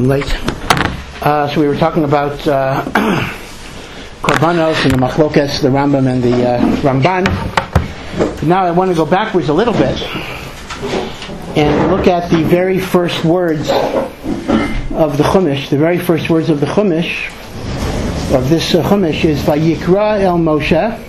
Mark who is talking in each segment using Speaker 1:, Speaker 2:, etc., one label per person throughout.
Speaker 1: late. So we were talking about Korbanos and the Machlokas, the Rambam and the Ramban. But now I want to go backwards a little bit and look at the very first words of the Chumash. The very first words of the Chumash, of this Chumash, is Vayikra el Moshe.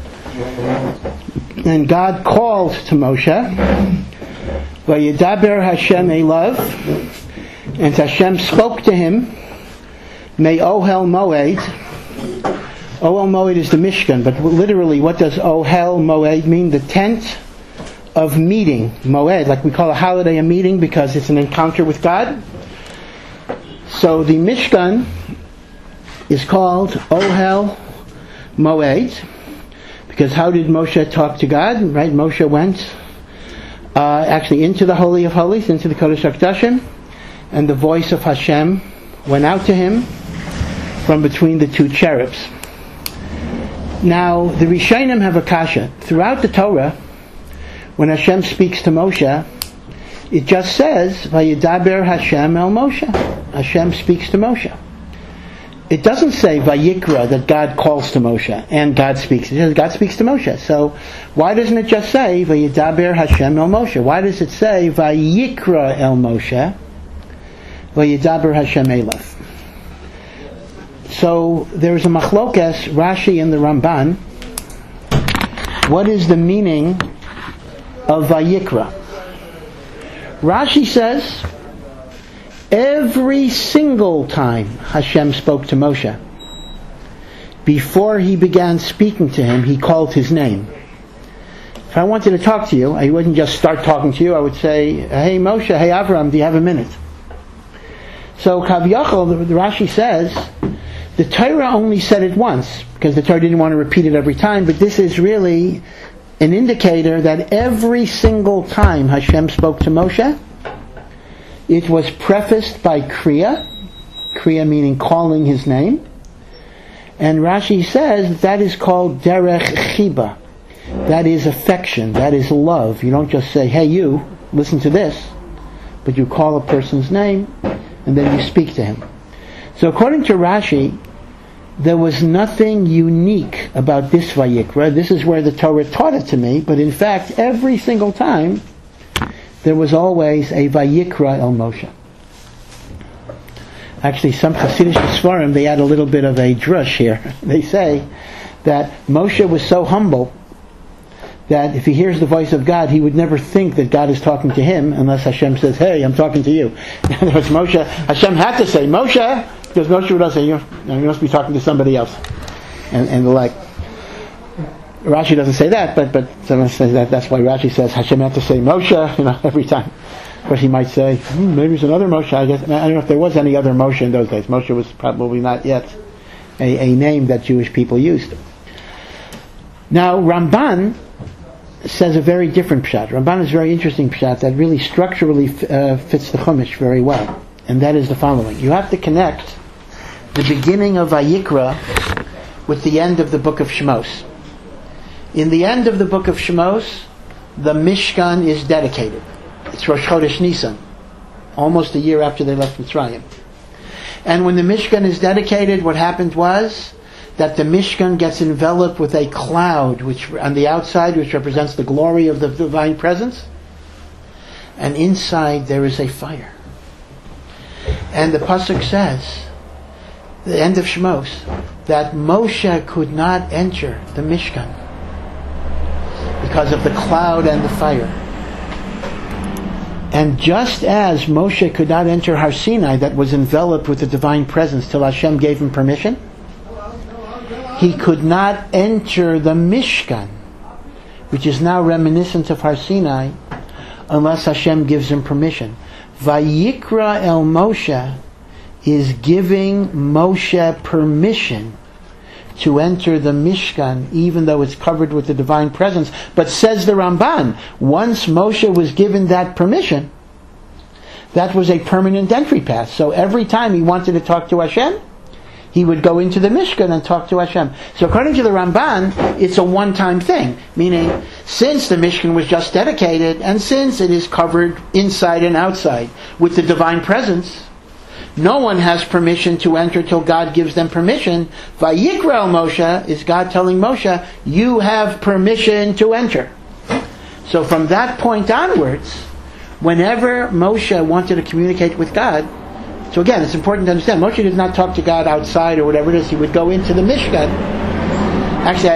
Speaker 1: And God called to Moshe. Vayedaber Hashem elav, and Hashem spoke to him. May Ohel Moed. Ohel Moed is the Mishkan, but literally, what does Ohel Moed mean? The tent of meeting. Moed, like we call a holiday a meeting because it's an encounter with God. So the Mishkan is called Ohel Moed because how did Moshe talk to God? Right, Moshe went actually into the Holy of Holies, into the Kodesh HaKodashim, and the voice of Hashem went out to him from between the two cherubs. Now, the Rishonim have a kasha. Throughout the Torah, when Hashem speaks to Moshe, it just says, Vayedaber Hashem el Moshe. Hashem speaks to Moshe. It doesn't say Vayikra, that God calls to Moshe and God speaks. It says God speaks to Moshe. So why doesn't it just say Vayedaber Hashem el Moshe? Why does it say Vayikra el Moshe, Vayedaber Hashem elav? So there is a machlokas, Rashi and the Ramban. What is the meaning of Vayikra? Rashi says, every single time Hashem spoke to Moshe, before he began speaking to him, he called his name. If I wanted to talk to you, I wouldn't just start talking to you. I would say, hey Moshe, hey Avram, do you have a minute? So Kaviyachol, the Rashi says, the Torah only said it once, because the Torah didn't want to repeat it every time, but this is really an indicator that every single time Hashem spoke to Moshe, it was prefaced by Kriya meaning calling his name, and Rashi says that is called Derech Chiba. That is affection, that is love. You don't just say, hey you, listen to this, but you call a person's name and then you speak to him. So according to Rashi, there was nothing unique about this Vayikra. This is where the Torah taught it to me, but in fact every single time there was always a Vayikra el Moshe. Actually, some Hasidic Sfarim, they add a little bit of a drush here. They say that Moshe was so humble that if he hears the voice of God, he would never think that God is talking to him unless Hashem says, hey, I'm talking to you. In other words, Hashem had to say, Moshe, because Moshe would say, you must be talking to somebody else. And the like. Rashi doesn't say that, but someone says that. That's why Rashi says Hashem had to say Moshe, every time. But he might say, maybe it's another Moshe. I don't know if there was any other Moshe in those days. Moshe was probably not yet a name that Jewish people used. Now, Ramban says a very different pshat. Ramban is a very interesting pshat that really structurally fits the Chumash very well. And that is the following. You have to connect the beginning of Vayikra with the end of the book of Shemos. In the end of the book of Shemos, the Mishkan is dedicated. It's Rosh Chodesh Nisan, almost a year after they left Mitzrayim. And when the Mishkan is dedicated, what happened was that the Mishkan gets enveloped with a cloud, which on the outside, which represents the glory of the divine presence, and inside there is a fire. And the pasuk says, the end of Shemos, that Moshe could not enter the Mishkan because of the cloud and the fire. And just as Moshe could not enter Har Sinai, that was enveloped with the divine presence till Hashem gave him permission, he could not enter the Mishkan, which is now reminiscent of Har Sinai, unless Hashem gives him permission. Vayikra el Moshe is giving Moshe permission to enter the Mishkan, even though it's covered with the divine presence. But says the Ramban, once Moshe was given that permission, that was a permanent entry pass. So every time he wanted to talk to Hashem, he would go into the Mishkan and talk to Hashem. So according to the Ramban, it's a one-time thing. Meaning, since the Mishkan was just dedicated, and since it is covered inside and outside with the divine presence, No one has permission to enter till God gives them permission. Vayikra Moshe is God telling Moshe, you have permission to enter. So from that point onwards, whenever Moshe wanted to communicate with God, so again, it's important to understand, Moshe did not talk to God outside or whatever it is. He would go into the Mishkan. Actually,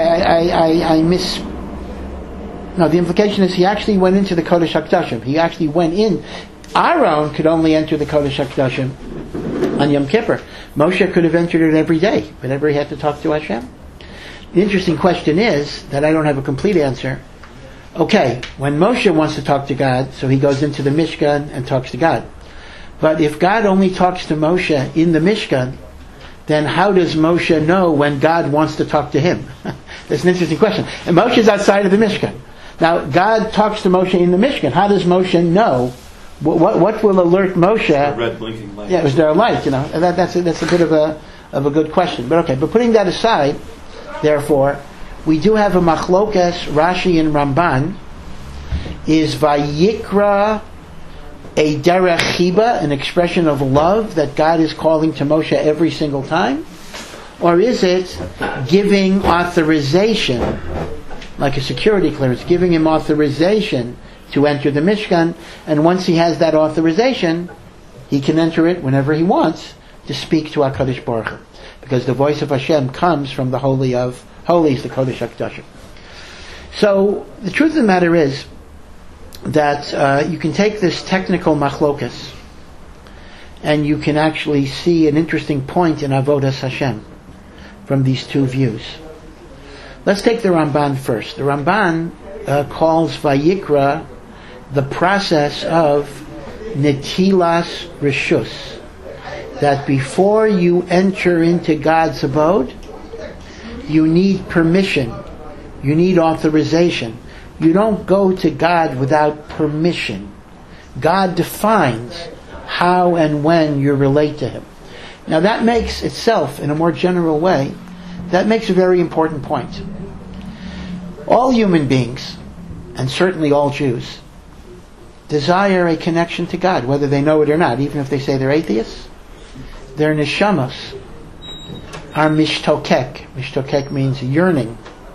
Speaker 1: the implication is he actually went into the Kodesh HaKadoshim. He actually went in. Aaron could only enter the Kodesh HaKadoshim on Yom Kippur. Moshe could have entered it every day, whenever he had to talk to Hashem. The interesting question is, that I don't have a complete answer. Okay, when Moshe wants to talk to God, so he goes into the Mishkan and talks to God. But if God only talks to Moshe in the Mishkan, then how does Moshe know when God wants to talk to him? That's an interesting question. And Moshe's outside of the Mishkan. Now, God talks to Moshe in the Mishkan. How does Moshe know? What will alert Moshe?
Speaker 2: The red blinking light.
Speaker 1: Yeah, is there a light? You know, and that's a bit of a good question. But okay, but putting that aside, therefore, we do have a machlokas, Rashi and Ramban. Is Vayikra a derech chiba, an expression of love that God is calling to Moshe every single time? Or is it giving authorization, like a security clearance, giving him authorization to enter the Mishkan, and once he has that authorization, he can enter it whenever he wants to speak to HaKadosh Baruch Hu. Because the voice of Hashem comes from the Holy of Holies, the Kodesh HaKadoshim. So, the truth of the matter is that you can take this technical machlokas and you can actually see an interesting point in Avodas Hashem from these two views. Let's take the Ramban first. The Ramban calls Vayikra the process of Netilas Rishus. That before you enter into God's abode, you need permission. You need authorization. You don't go to God without permission. God defines how and when you relate to Him. Now that makes itself, in a more general way, that makes a very important point. All human beings, and certainly all Jews, desire a connection to God, whether they know it or not, even if they say they're atheists. Their neshamas are mishtokek. Mishtokek means yearning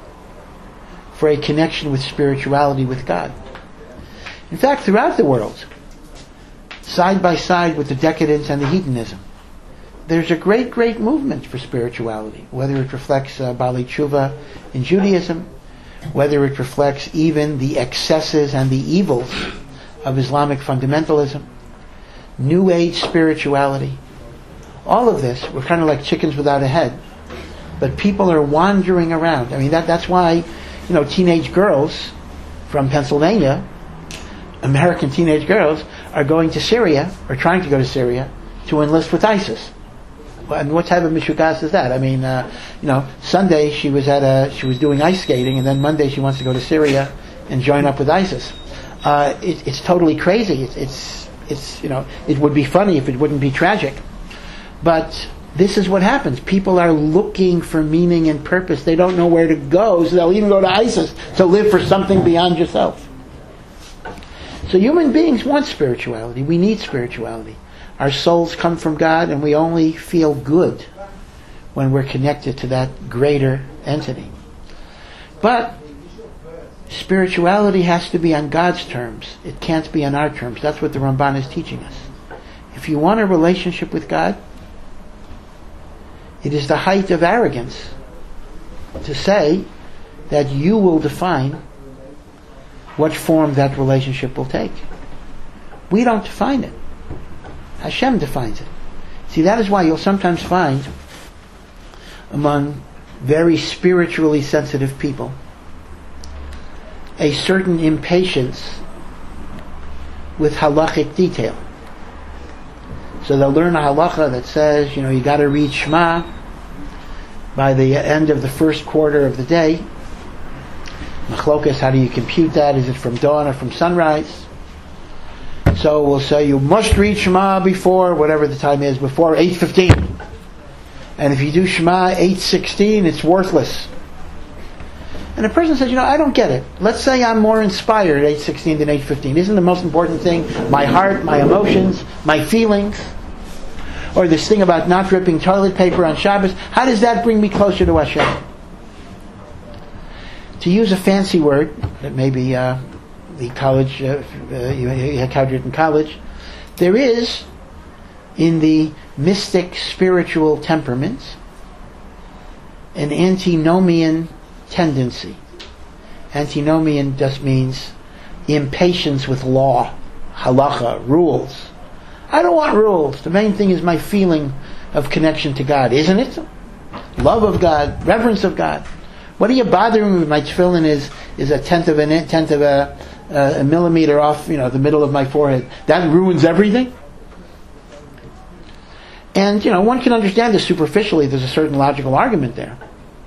Speaker 1: for a connection with spirituality with God. In fact, throughout the world, side by side with the decadence and the hedonism, there's a great, great movement for spirituality, whether it reflects Bali Tshuva in Judaism, whether it reflects even the excesses and the evils of Islamic fundamentalism, New Age spirituality. All of this, we're kind of like chickens without a head, but people are wandering around. I mean, that's why, teenage girls from Pennsylvania, American teenage girls, are going to Syria, or trying to go to Syria, to enlist with ISIS. And what type of mishugas is that? I mean, Sunday she was doing ice skating, and then Monday she wants to go to Syria and join up with ISIS. It's totally crazy. It would be funny if it wouldn't be tragic. But this is what happens. People are looking for meaning and purpose. They don't know where to go, so they'll even go to ISIS to live for something beyond yourself. So human beings want spirituality. We need spirituality. Our souls come from God, and we only feel good when we're connected to that greater entity. But spirituality has to be on God's terms. It can't be on our terms. That's what the Ramban is teaching us. If you want a relationship with God, it is the height of arrogance to say that you will define what form that relationship will take. We don't define it. Hashem defines it. See, that is why you'll sometimes find among very spiritually sensitive people a certain impatience with halachic detail. So they'll learn a halacha that says, you got to read Shema by the end of the first quarter of the day. Machlokas, how do you compute that? Is it from dawn or from sunrise? So we'll say you must read Shema before, whatever the time is, before 8:15. And if you do Shema 8:16, it's worthless. And a person says, I don't get it. Let's say I'm more inspired at 8:16 than 8:15. Isn't the most important thing my heart, my emotions, my feelings? or this thing about not ripping toilet paper on Shabbos, how does that bring me closer to Hashem? To use a fancy word that maybe the college, you had in college, there is, in the mystic spiritual temperaments, an antinomian tendency. Antinomian just means impatience with law, halacha, rules. I don't want rules. The main thing is my feeling of connection to God, isn't it? Love of God, reverence of God. What are you bothering me with? My tefillin is a tenth of a millimeter off, the middle of my forehead. That ruins everything. And one can understand this superficially. There's a certain logical argument there.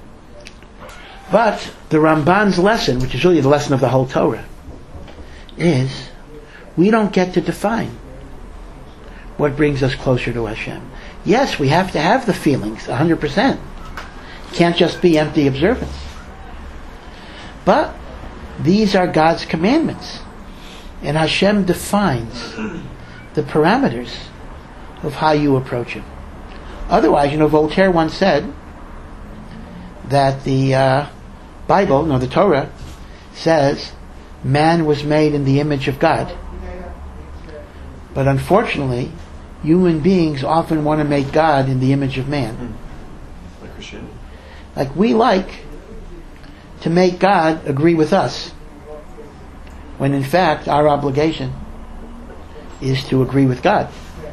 Speaker 1: But the Ramban's lesson, which is really the lesson of the whole Torah, is we don't get to define what brings us closer to Hashem. Yes, we have to have the feelings, 100%. It can't just be empty observance. But these are God's commandments. And Hashem defines the parameters of how you approach Him. Otherwise, Voltaire once said that the Bible, the Torah, says man was made in the image of God. But unfortunately, human beings often want to make God in the image of man.
Speaker 2: Like Christianity.
Speaker 1: Like we like to make God agree with us, when in fact our obligation is to agree with God.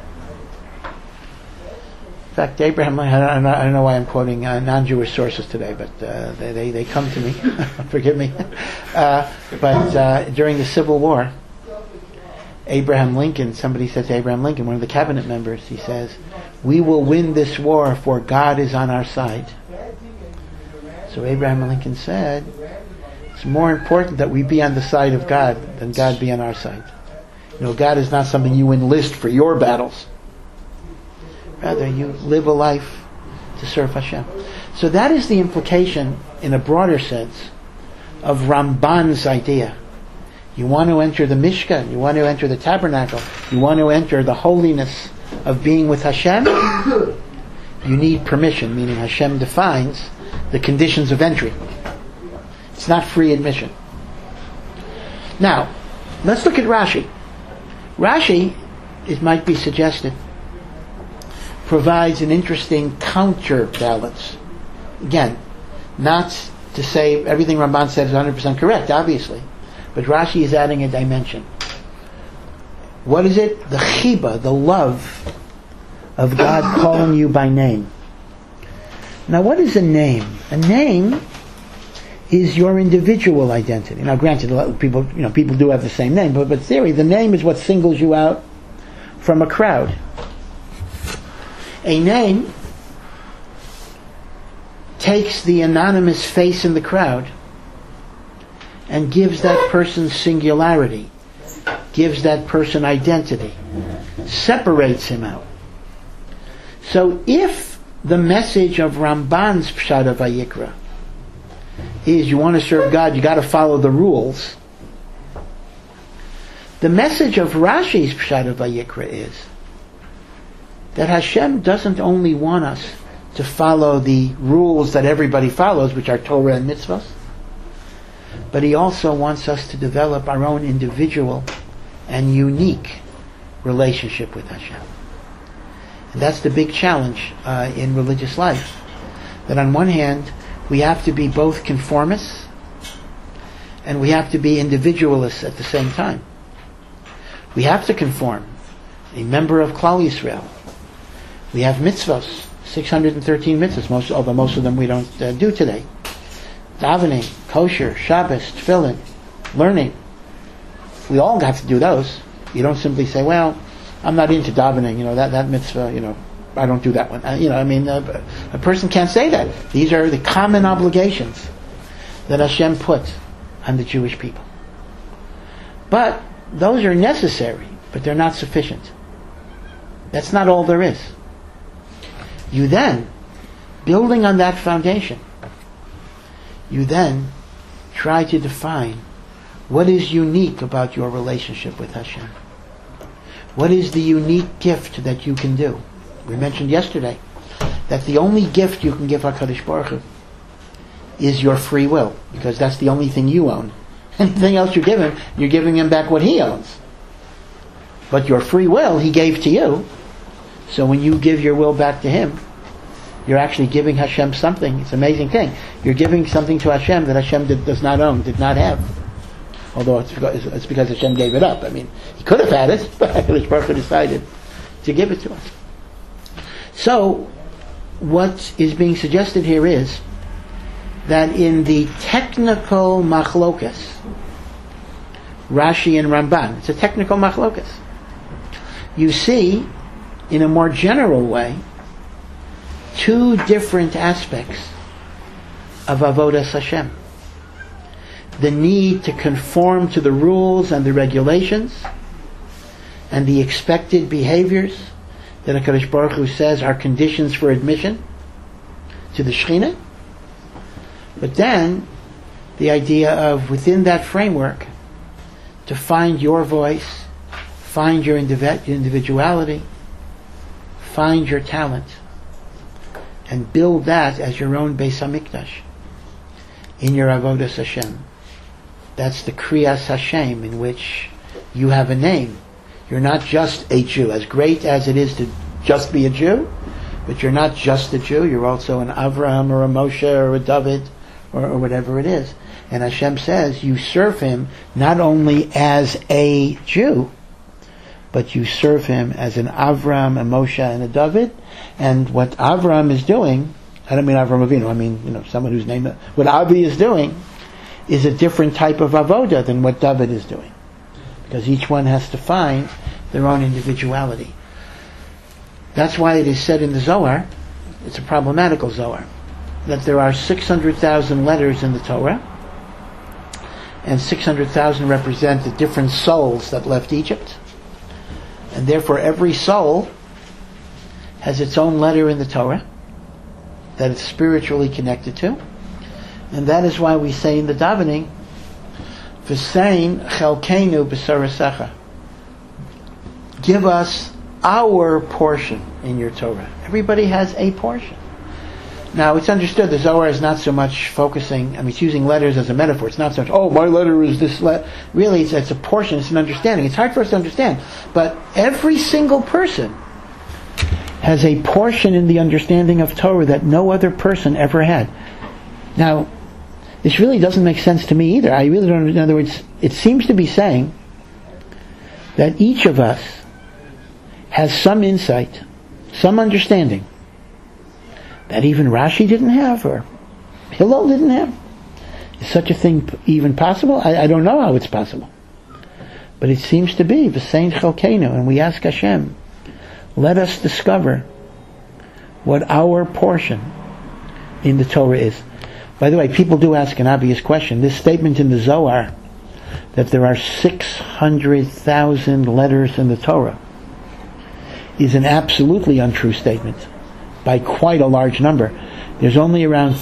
Speaker 1: In fact, Abraham, I don't know why I'm quoting non-Jewish sources today, but they come to me. Forgive me. But during the Civil War, Abraham Lincoln, somebody said to Abraham Lincoln, one of the cabinet members, he says, "We will win this war, for God is on our side." So Abraham Lincoln said, it's more important that we be on the side of God than God be on our side. God is not something you enlist for your battles. Rather, you live a life to serve Hashem. So that is the implication, in a broader sense, of Ramban's idea. You want to enter the Mishkan, you want to enter the tabernacle, you want to enter the holiness of being with Hashem, you need permission, meaning Hashem defines the conditions of entry. It's not free admission. Now, let's look at Rashi. Rashi, it might be suggested, provides an interesting counterbalance. Again, not to say everything Ramban said is 100% correct, obviously, but Rashi is adding a dimension. What is it? The chiba, the love of God calling you by name. Now, what is a name? A name is your individual identity. Now, granted, a lot of people do have the same name, but theory, the name is what singles you out from a crowd. A name takes the anonymous face in the crowd and gives that person singularity, gives that person identity, separates him out. So if the message of Ramban's Pshat of Vayikra is you want to serve God, you got to follow the rules, the message of Rashi's Pshat of Vayikra is that Hashem doesn't only want us to follow the rules that everybody follows, which are Torah and mitzvahs, but He also wants us to develop our own individual and unique relationship with Hashem. And that's the big challenge in religious life. That on one hand, we have to be both conformists and we have to be individualists at the same time. We have to conform. A member of Klal Yisrael. We have mitzvahs, 613 mitzvahs, although most of them we don't do today. Davening, kosher, Shabbos, tefillin, learning. We all have to do those. You don't simply say, well, I'm not into davening, that mitzvah, I don't do that one. A person can't say that. These are the common obligations that Hashem put on the Jewish people. But those are necessary, but they're not sufficient. That's not all there is. You then, building on that foundation, you then try to define what is unique about your relationship with Hashem. What is the unique gift that you can do? We mentioned yesterday that the only gift you can give HaKadosh Baruch Hu is your free will, because that's the only thing you own. Anything else you're giving him back what he owns. But your free will he gave to you, so when you give your will back to him, you're actually giving Hashem something. It's an amazing thing. You're giving something to Hashem that Hashem does not own, did not have. Although it's because Hashem gave it up. I mean, he could have had it, but HaKadosh Baruch Hu decided to give it to us. So, what is being suggested here is that in the technical machlokas, Rashi and Ramban, it's a technical machlokas, you see, in a more general way, two different aspects of Avodas Hashem. The need to conform to the rules and the regulations and the expected behaviors that HaKadosh Baruch Hu says are conditions for admission to the Shekhinah. But then, the idea of, within that framework, to find your voice, find your individuality, find your talent, and build that as your own Beis HaMikdash in your Avodas Hashem. That's the Kriyas Hashem, in which you have a name. You're not just a Jew. As great as it is to just be a Jew, but you're not just a Jew, you're also an Avraham or a Moshe or a David or whatever it is. And Hashem says you serve him not only as a Jew, but you serve him as an Avraham, a Moshe, and a David. And what Avraham is doing, I don't mean Avraham Avinu, I mean, someone whose name, what Avi is doing is a different type of avoda than what David is doing. Because each one has to find their own individuality. That's why it is said in the Zohar, it's a problematical Zohar, that there are 600,000 letters in the Torah, and 600,000 represent the different souls that left Egypt. And therefore every soul has its own letter in the Torah that it's spiritually connected to. And that is why we say in the davening, V'sein chelkeinu b'sarasecha. Give us our portion in your Torah. Everybody has a portion. Now, it's understood the Zohar is not so much focusing, it's using letters as a metaphor. It's not so much, my letter is this letter. Really, it's a portion, it's an understanding. It's hard for us to understand. But every single person has a portion in the understanding of Torah that no other person ever had. Now, this really doesn't make sense to me either. I really don't. In other words, it seems to be saying that each of us has some insight, some understanding that even Rashi didn't have, or Hillel didn't have. Is such a thing even possible? I don't know how it's possible. But it seems to be V'sein chelkeinu, and we ask Hashem, let us discover what our portion in the Torah is. By the way, people do ask an obvious question. This statement in the Zohar, that there are 600,000 letters in the Torah, is an absolutely untrue statement by quite a large number. There's only around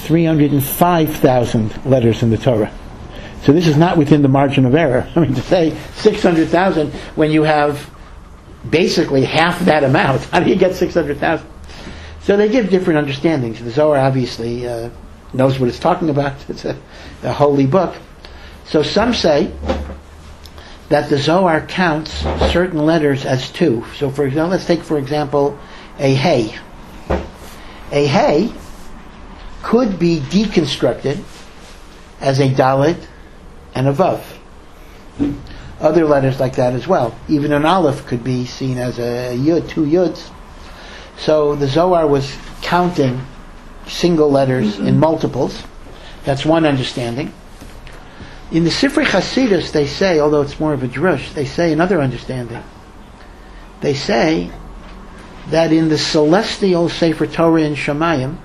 Speaker 1: 305,000 letters in the Torah. So this is not within the margin of error. To say 600,000 when you have basically half that amount, how do you get 600,000? So they give different understandings. The Zohar obviously knows what it's talking about. It's a holy book. So some say that the Zohar counts certain letters as two. So for example, let's take for example a hey. A hey could be deconstructed as a dalet and a vav. Other letters like that as well. Even an aleph could be seen as a yud, two yuds. So the Zohar was counting single letters in multiples. That's one understanding. In the Sifrei Chasidus they say, although it's more of a drush, they say another understanding. They say that in the celestial Sefer Torah in Shamayim,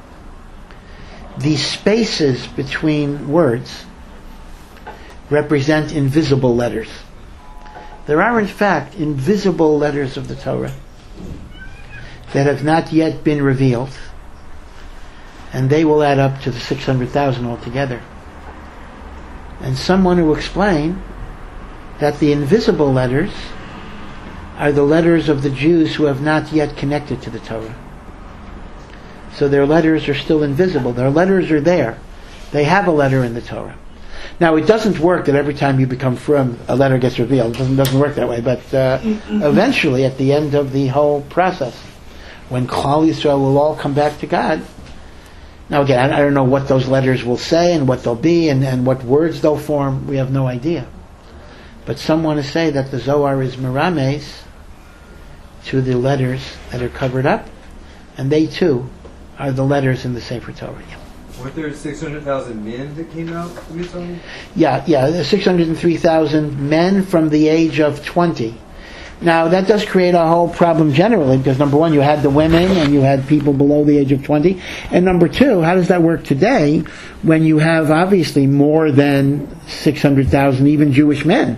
Speaker 1: the spaces between words represent invisible letters. There are in fact invisible letters of the Torah that have not yet been revealed, and they will add up to the 600,000 altogether. And someone will explain that the invisible letters are the letters of the Jews who have not yet connected to the Torah. So their letters are still invisible. Their letters are there. They have a letter in the Torah. Now, it doesn't work that every time you become frum, a letter gets revealed. It doesn't work that way. But eventually, at the end of the whole process, when Klal Yisrael will all come back to God. Now, again, I don't know what those letters will say and what they'll be and what words they'll form. We have no idea. But some want to say that the Zohar is merames to the letters that are covered up, and they too are the letters in the Sefer Torah.
Speaker 2: Weren't there 600,000 men that came out from Mitzrayim?
Speaker 1: Yeah, 603,000 men from the age of 20. Now, that does create a whole problem generally, because number one, you had the women and you had people below the age of 20. And number two, how does that work today when you have obviously more than 600,000 even Jewish men?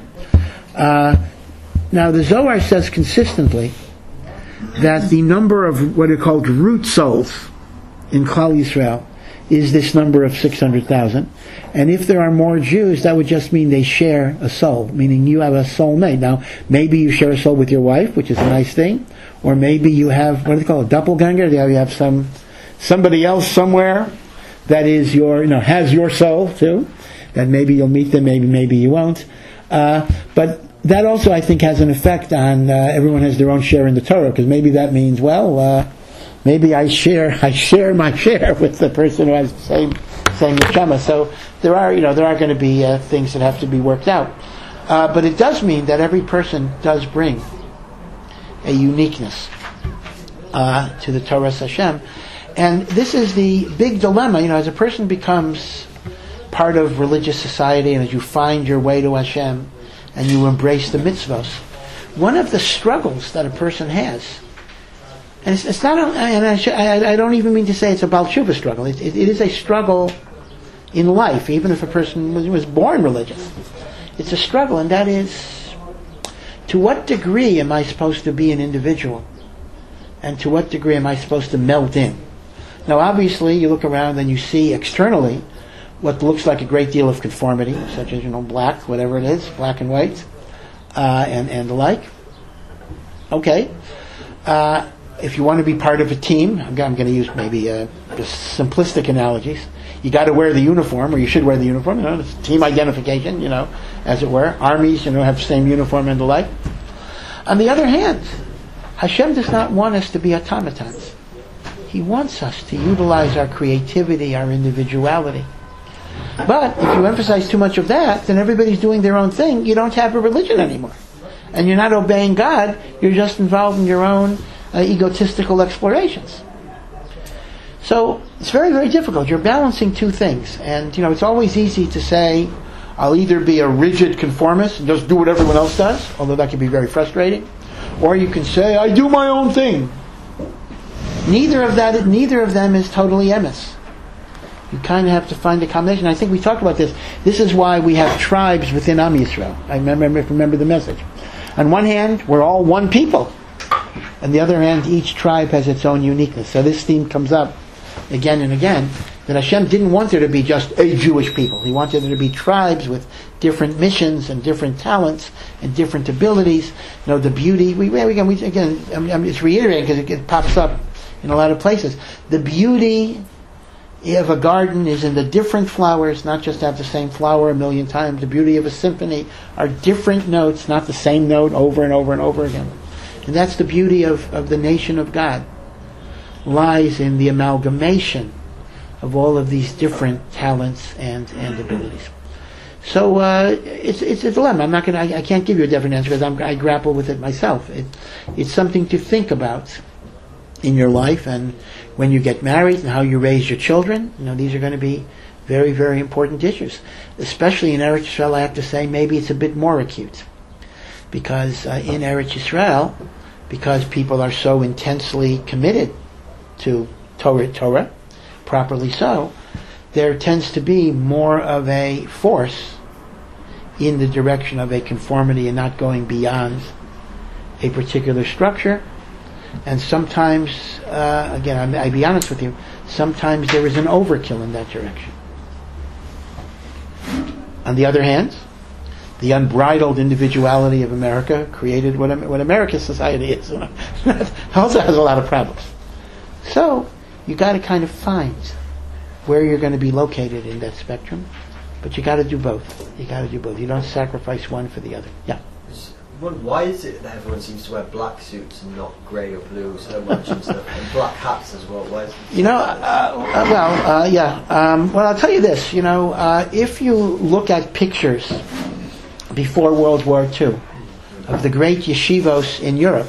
Speaker 1: Now, the Zohar says consistently that the number of what are called root souls in Klal Yisrael is this number of 600,000. And if there are more Jews, that would just mean they share a soul, meaning you have a soulmate. Now, maybe you share a soul with your wife, which is a nice thing, or maybe you have, what do they call it, doppelganger? You have somebody else somewhere that is has your soul too, that maybe you'll meet them, maybe you won't. But that also, I think, has an effect on everyone has their own share in the Torah, because maybe that means, maybe I share my share with the person who has the same neshama. So there are going to be things that have to be worked out. But it does mean that every person does bring a uniqueness to the Torah Hashem. And this is the big dilemma, as a person becomes part of religious society and as you find your way to Hashem and you embrace the mitzvos, one of the struggles that a person has, and it's not, and I don't even mean to say it's a Baal Tshuva struggle. It is a struggle in life, even if a person was born religious. It's a struggle, and that is, to what degree am I supposed to be an individual? And to what degree am I supposed to melt in? Now, obviously, you look around and you see externally what looks like a great deal of conformity, such as, black, whatever it is, black and white, and the like. Okay. If you want to be part of a team, I'm going to use maybe just simplistic analogies. You got to wear the uniform, or you should wear the uniform. It's team identification, as it were. Armies, have the same uniform and the like. On the other hand, Hashem does not want us to be automatons. He wants us to utilize our creativity, our individuality. But if you emphasize too much of that, then everybody's doing their own thing. You don't have a religion anymore, and you're not obeying God. You're just involved in your own egotistical explorations. So it's very, very difficult. You're balancing two things. And, it's always easy to say, I'll either be a rigid conformist and just do what everyone else does, although that can be very frustrating, or you can say, I do my own thing. Neither of them is totally emes. You kind of have to find a combination. I think we talked about this. This is why we have tribes within Am Yisrael. I remember the message. On one hand, we're all one people. On the other hand, each tribe has its own uniqueness. So this theme comes up again and again, that Hashem didn't want there to be just a Jewish people. He wanted there to be tribes with different missions and different talents and different abilities. The beauty, I'm just reiterating because it pops up in a lot of places. The beauty of a garden is in the different flowers, not just have the same flower a million times. The beauty of a symphony are different notes, not the same note over and over and over again. And that's the beauty of the nation of God, lies in the amalgamation of all of these different talents and abilities. So it's a dilemma. I can't give you a definite answer because I grapple with it myself. It's something to think about in your life, and when you get married and how you raise your children. These are going to be very, very important issues. Especially in Eretz Yisrael, I have to say, maybe it's a bit more acute. Because in Eretz Yisrael, because people are so intensely committed to Torah, properly so, there tends to be more of a force in the direction of a conformity and not going beyond a particular structure. And sometimes, again, I'll be honest with you, sometimes there is an overkill in that direction. On the other hand, the unbridled individuality of America created what American society is. Also has a lot of problems. So you got to kind of find where you're going to be located in that spectrum, but you got to do both. You got to do both. You don't sacrifice one for the other. Yeah.
Speaker 3: Why is it that everyone seems to wear black suits and not grey or blue so much and stuff, and black hats as well? Why is it?
Speaker 1: Well, I'll tell you this. If you look at pictures before World War II of the great yeshivos in Europe,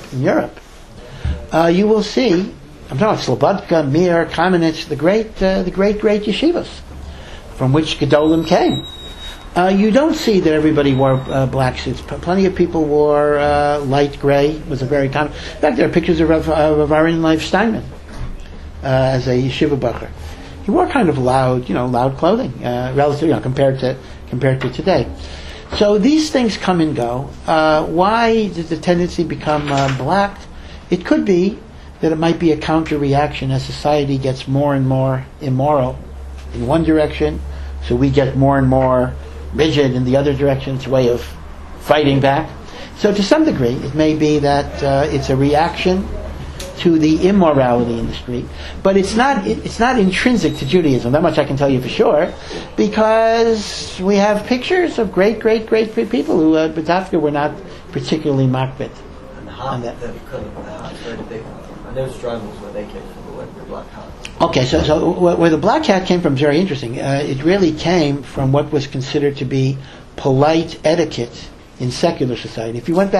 Speaker 1: you will see. I'm talking about Slobodka, Mir, Kamenetz, the great yeshivos from which Gedolim came. You don't see that everybody wore black suits. Plenty of people wore light gray. It was a very common. In fact, there are pictures of Arin Leif Steinman as a yeshiva bacher. He wore kind of loud clothing, relative, compared to today. So these things come and go. Why did the tendency become black? It could be that it might be a counter reaction as society gets more and more immoral in one direction, so we get more and more rigid in the other direction. It's a way of fighting back. So to some degree, it may be that it's a reaction to the immorality in the street, but it's not intrinsic to Judaism. That much I can tell you for sure, because we have pictures of great people who B'tafka were not particularly makbid.
Speaker 3: And the hat, the colour of the hat is very big. I know Strymals where they came from, the black hat.
Speaker 1: Okay, so where the black hat came from is very interesting. It really came from what was considered to be polite etiquette in secular society. If you would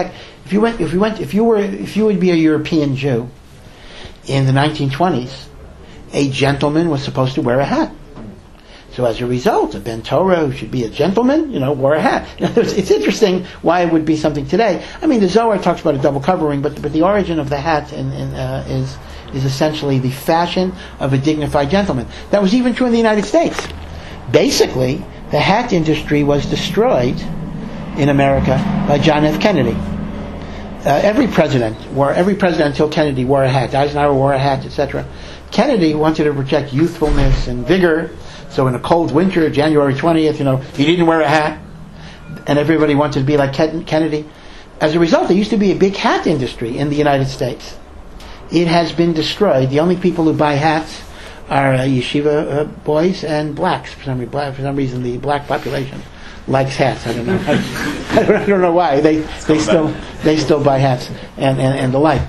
Speaker 1: be a European Jew in the 1920s, a gentleman was supposed to wear a hat. So as a result, a Ben Torah who should be a gentleman, wore a hat. It's interesting why it would be something today. I mean, the Zohar talks about a double covering, but the origin of the hat is essentially the fashion of a dignified gentleman. That was even true in the United States. Basically, the hat industry was destroyed in America by John F. Kennedy. Every president until Kennedy wore a hat. Eisenhower wore a hat, etc. Kennedy wanted to project youthfulness and vigor. So in a cold winter, January 20th, he didn't wear a hat, and everybody wanted to be like Kennedy. As a result, there used to be a big hat industry in the United States. It has been destroyed. The only people who buy hats are yeshiva boys and blacks. For some reason, the black population likes hats. I don't know. I don't know why. They still buy hats and the like.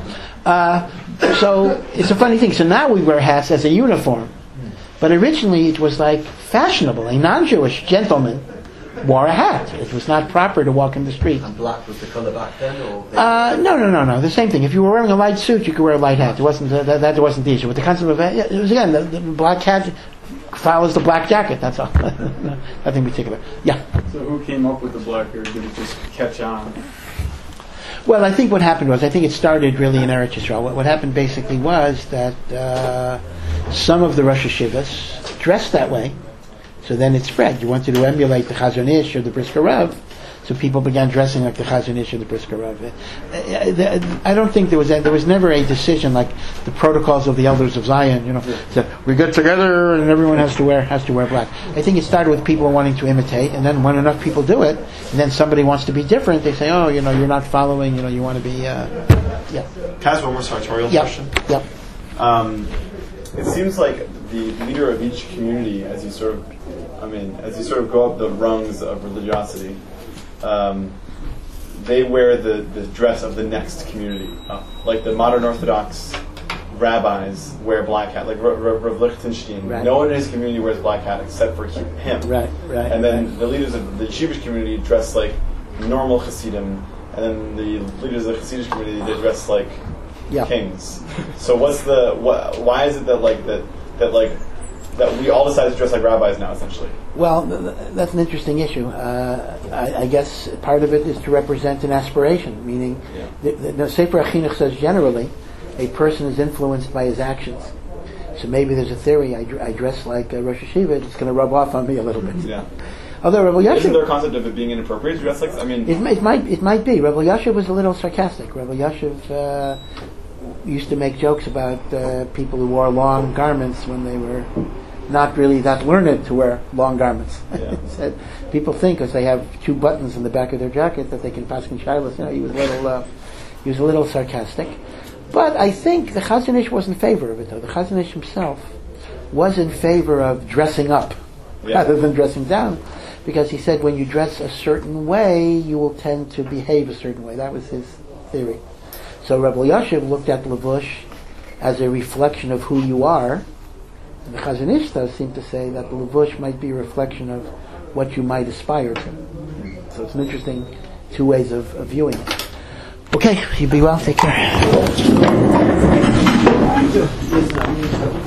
Speaker 1: So it's a funny thing. So now we wear hats as a uniform, but originally it was like fashionable. A non-Jewish gentleman wore a hat. It was not proper to walk in the street.
Speaker 3: And black was the colour back then, or?
Speaker 1: No. The same thing. If you were wearing a light suit, you could wear a light hat. It wasn't that wasn't the issue. But the concept of it was again the black hat follows the black jacket. That's all. Nothing particular. Yeah.
Speaker 4: So who came up with the black, or did it just catch on?
Speaker 1: Well, I think what happened was, it started really in Eretz Yisrael. What happened basically was that some of the Rosh Hashivas dressed that way. So then it spread. You wanted to emulate the Chazon Ish or the Brisker Rav, so people began dressing like the Chazon Ish or the Brisker Rav. I don't think there was never a decision like the protocols of the Elders of Zion. That we get together and everyone has to wear black. I think it started with people wanting to imitate, and then when enough people do it, and then somebody wants to be different, they say, you're not following. You want to be. Yeah.
Speaker 5: Can I ask one more sartorial question?
Speaker 1: Yep.
Speaker 5: It seems like the leader of each community, as you sort of go up the rungs of religiosity, they wear the dress of the next community up. Like the modern Orthodox rabbis wear black hat, like Rav Lichtenstein.
Speaker 1: Right.
Speaker 5: No one in his community wears black hat except for him.
Speaker 1: Right.
Speaker 5: And then the leaders of the Yeshivish community dress like normal Hasidim, and then the leaders of the Hasidic community, they dress like kings. So why is it that we all decide to dress like rabbis now, essentially?
Speaker 1: Well, that's an interesting issue. I guess part of it is to represent an aspiration, meaning the Sefer HaChinuch says generally a person is influenced by his actions. So maybe there's a theory, I dress like Rosh Hashiva, it's going to rub off on me a little bit.
Speaker 5: Yeah.
Speaker 1: Although Rabbi Yashiv...
Speaker 5: Isn't there a concept of it being inappropriate to dress like...
Speaker 1: It might be. Rabbi Yashiv was a little sarcastic. Rabbi Yashiv used to make jokes about people who wore long garments when they were not really that learned to wear long garments.
Speaker 5: Yeah.
Speaker 1: He said people think because they have 2 buttons in the back of their jacket that they can pass in shilas. He was a little sarcastic. But I think the Chazon Ish was in favor of it, though. The Chazon Ish himself was in favor of dressing up rather than dressing down, because he said when you dress a certain way, you will tend to behave a certain way. That was his theory. So Reb Elyashiv looked at Levush as a reflection of who you are, and the Chazon Ish does seem to say that the Levush might be a reflection of what you might aspire to. So it's an interesting 2 ways of viewing it. Okay, you be well, take care.